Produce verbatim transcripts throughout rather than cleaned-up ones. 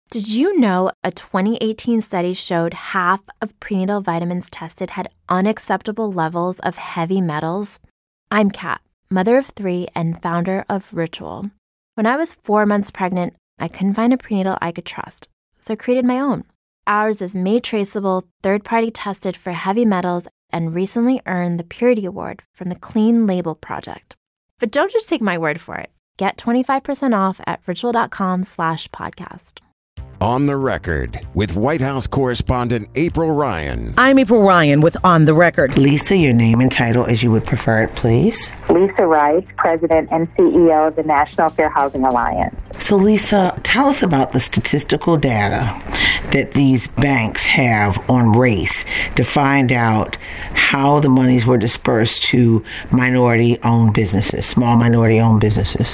Did you know a twenty eighteen study showed half of prenatal vitamins tested had unacceptable levels of heavy metals? I'm Kat, mother of three and founder of Ritual. When I was four months pregnant, I couldn't find a prenatal I could trust, so I created my own. Ours is made traceable, third-party tested for heavy metals, and recently earned the Purity Award from the Clean Label Project. But don't just take my word for it. Get twenty-five percent off at ritual.com slash podcast. On the Record with White House correspondent April Ryan. I'm April Ryan with On the Record. Lisa, your name and title as you would prefer it, please. Lisa Rice, President and C E O of the National Fair Housing Alliance. So, Lisa, tell us about the statistical data that these banks have on race to find out how the monies were dispersed to minority-owned businesses, small minority-owned businesses.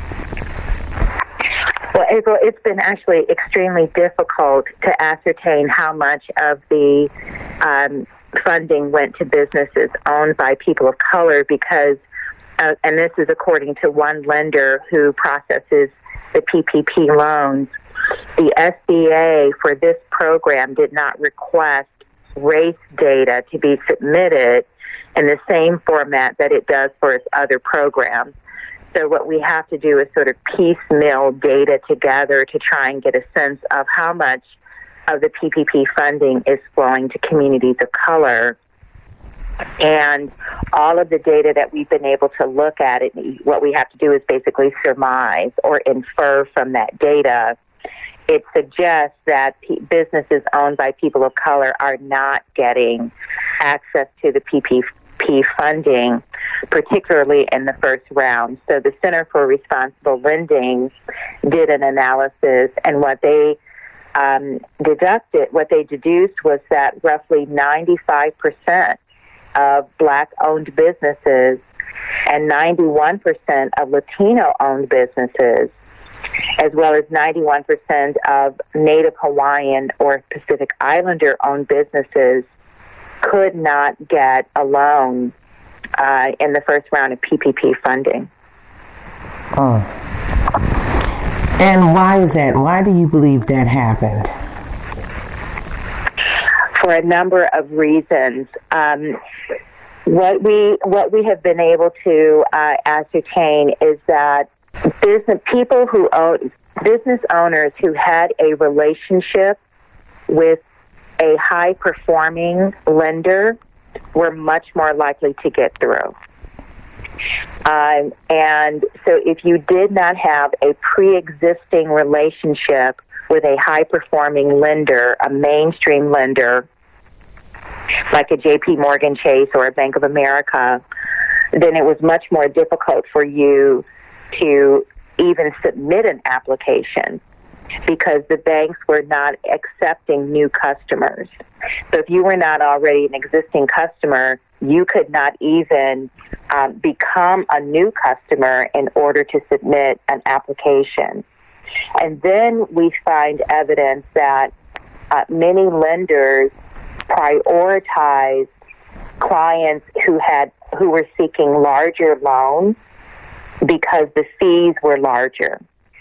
Well, April, it's been actually extremely difficult to ascertain how much of the um, funding went to businesses owned by people of color because, uh, and this is according to one lender who processes the P P P loans, the S B A for this program did not request race data to be submitted in the same format that it does for its other programs. So what we have to do is sort of piecemeal data together to try and get a sense of how much of the P P P funding is flowing to communities of color. And all of the data that we've been able to look at, it, what we have to do is basically surmise or infer from that data. It suggests that p- businesses owned by people of color are not getting access to the P P P funding, particularly in the first round. So the Center for Responsible Lending did an analysis, and what they um, deducted, what they deduced was that roughly ninety-five percent of Black-owned businesses and ninety-one percent of Latino-owned businesses, as well as ninety-one percent of Native Hawaiian or Pacific Islander-owned businesses could not get a loan uh, in the first round of P P P funding. Oh. And why is that? Why do you believe that happened? For a number of reasons. Um, what we what we have been able to uh, ascertain is that business people who own business owners who had a relationship with a high-performing lender were much more likely to get through. Um, and so if you did not have a pre-existing relationship with a high-performing lender, a mainstream lender, like a J P Morgan Chase or a Bank of America, then it was much more difficult for you to even submit an application, because the banks were not accepting new customers. So if you were not already an existing customer, you could not even um, become a new customer in order to submit an application. And then we find evidence that uh, many lenders prioritized clients who had who were seeking larger loans because the fees were larger.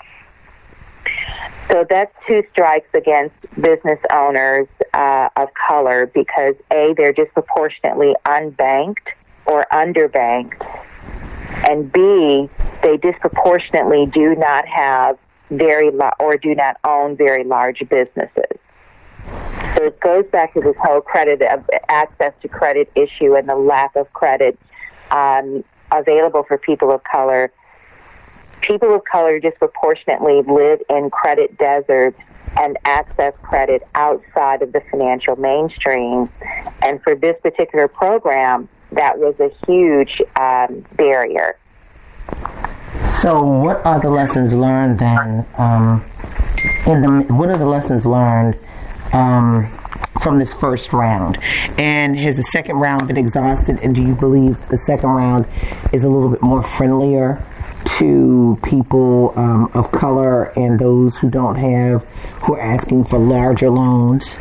So that's two strikes against business owners uh, of color because, A, they're disproportionately unbanked or underbanked, and B, they disproportionately do not have very la- or do not own very large businesses. So it goes back to this whole credit of access to credit issue and the lack of credit um, available for people of color. People of color disproportionately live in credit deserts and access credit outside of the financial mainstream. And for this particular program, that was a huge um, barrier. So what are the lessons learned then? Um, in the what are the lessons learned um, from this first round? And has the second round been exhausted? And do you believe the second round is a little bit more friendlier to people um, of color and those who don't have, who are asking for larger loans?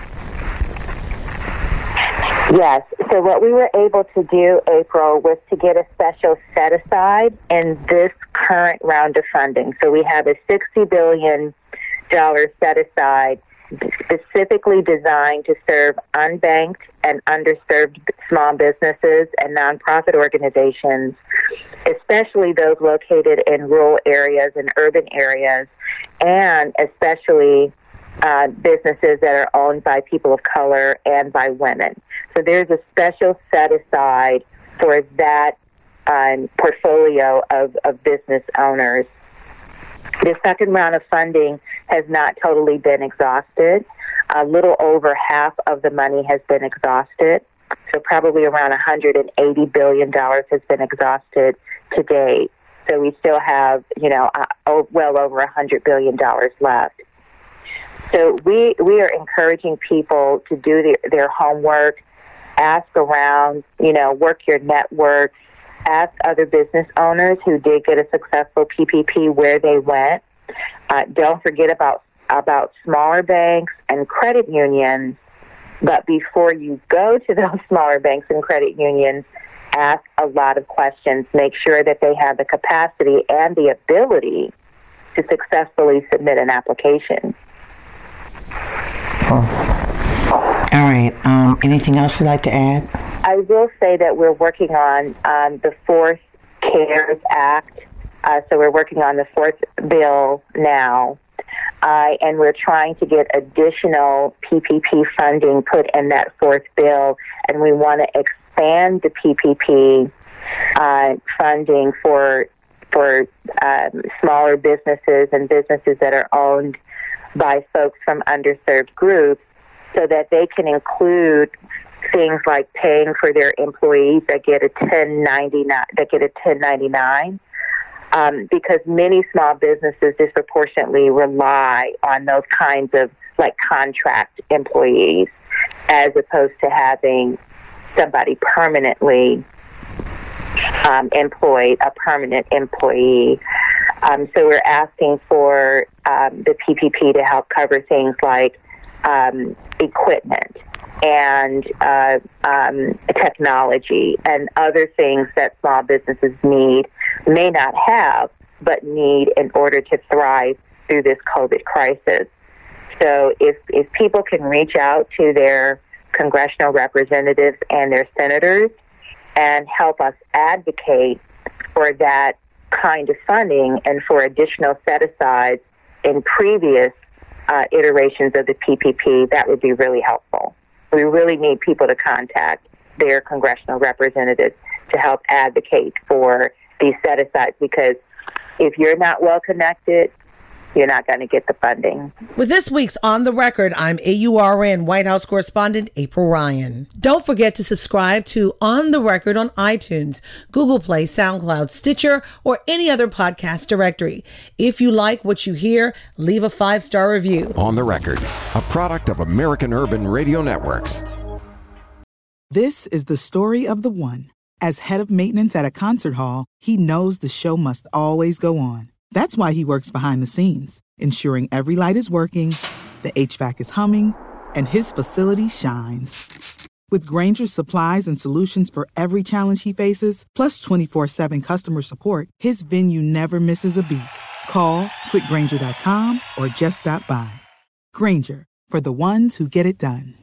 Yes. So what we were able to do, April, was to get a special set aside in this current round of funding. So we have a sixty billion dollars dollars set aside specifically designed to serve unbanked and underserved small businesses and nonprofit organizations, especially those located in rural areas and urban areas, and especially uh, businesses that are owned by people of color and by women. So there's a special set aside for that um, portfolio of, of business owners. The second round of funding has not totally been exhausted. A little over half of the money has been exhausted. So probably around one hundred eighty billion dollars has been exhausted to date. So we still have, you know, uh, oh, well over one hundred billion dollars left. So we we are encouraging people to do their, their homework, ask around, you know, work your network, ask other business owners who did get a successful P P P where they went. Uh, don't forget about about smaller banks and credit unions. But before you go to those smaller banks and credit unions, ask a lot of questions. Make sure that they have the capacity and the ability to successfully submit an application. Oh. All right. Um, anything else you'd like to add? I will say that we're working on um, the fourth CARES Act. Uh, so we're working on the fourth bill now. Uh, and we're trying to get additional P P P funding put in that fourth bill. And we want to expand the P P P uh, funding for for um, smaller businesses and businesses that are owned by folks from underserved groups, so that they can include things like paying for their employees that get a ten ninety-nine that get a ten ninety-nine. Um, because many small businesses disproportionately rely on those kinds of like contract employees, as opposed to having somebody permanently um, employed, a permanent employee. Um, so we're asking for um, the P P P to help cover things like um, equipment and uh, um, technology and other things that small businesses need, may not have, but need in order to thrive through this COVID crisis. So if, if people can reach out to their congressional representatives and their senators and help us advocate for that kind of funding and for additional set-asides in previous uh, iterations of the P P P, that would be really helpful. We really need people to contact their congressional representatives to help advocate for these set-asides, because if you're not well connected, you're not going to get the funding. With this week's On the Record, I'm A U R N White House correspondent April Ryan. Don't forget to subscribe to On the Record on iTunes, Google Play, SoundCloud, Stitcher, or any other podcast directory. If you like what you hear, leave a five-star review. On the Record, a product of American Urban Radio Networks. This is the story of the one. As head of maintenance at a concert hall, he knows the show must always go on. That's why he works behind the scenes, ensuring every light is working, the H V A C is humming, and his facility shines. With Grainger's supplies and solutions for every challenge he faces, plus twenty-four seven customer support, his venue never misses a beat. Call quick grainger dot com or just stop by. Grainger, for the ones who get it done.